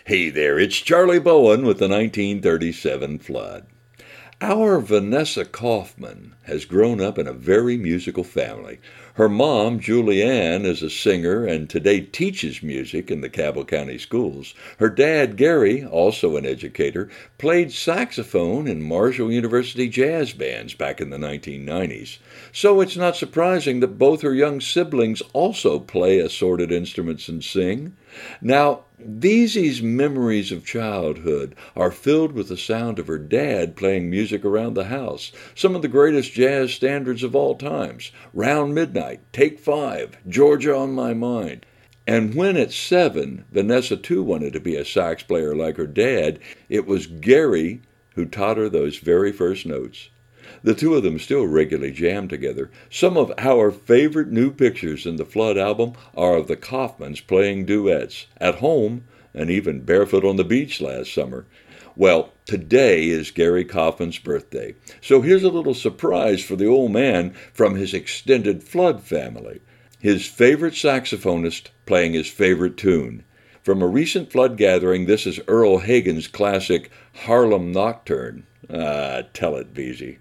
Hey there, it's Charlie Bowen with the 1937 flood. Our Vanessa Kaufman has grown up in a very musical family. Her mom, Julianne, is a singer and today teaches music in the Cabell County schools. Her dad, Gary, also an educator, played saxophone in Marshall University jazz bands back in the 1990s. So it's not surprising that both her young siblings also play assorted instruments and sing. Now, Veezy's memories of childhood are filled with the sound of her dad playing music around the house, some of the greatest jazz standards of all times, Round Midnight, Take Five, Georgia on My Mind. And when at 7, Vanessa too wanted to be a sax player like her dad, it was Gary who taught her those very first notes. The two of them still regularly jam together. Some of our favorite new pictures in the Flood album are of the Kaufmans playing duets, at home, and even barefoot on the beach last summer. Well, today is Gary Kaufman's birthday, so here's a little surprise for the old man from his extended Flood family. His favorite saxophonist playing his favorite tune. From a recent Flood gathering, this is Earl Hagen's classic Harlem Nocturne. Tell it, Veezy.